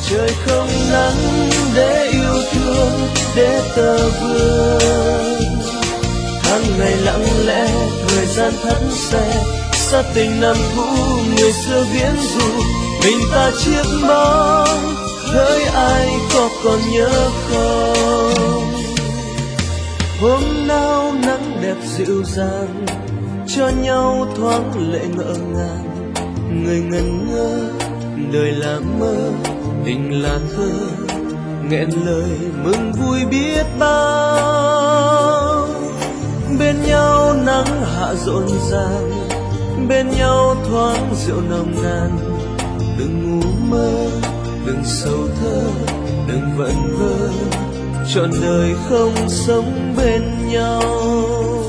trời không nắng để yêu thương, để tơ vương. Tháng ngày lặng lẽ, thời gian thẫn xe, xa tình năm cũ người xưa viễn du. Mình ta chiếc bóng, hỡi ai có còn nhớ không? Hôm nào nắng đẹp dịu dàng, cho nhau thoáng lệ ngỡ ngàng. Người ngẩn ngơ, đời là mơ, tình là thơ, nghẹn lời mừng vui biết bao. Bên nhau nắng hạ rộn ràng, bên nhau thoáng rượu nồng nàn. Đừng ngủ mơ, đừng sầu thơ, đừng vẩn vơ, trọn đời không sống bên nhau.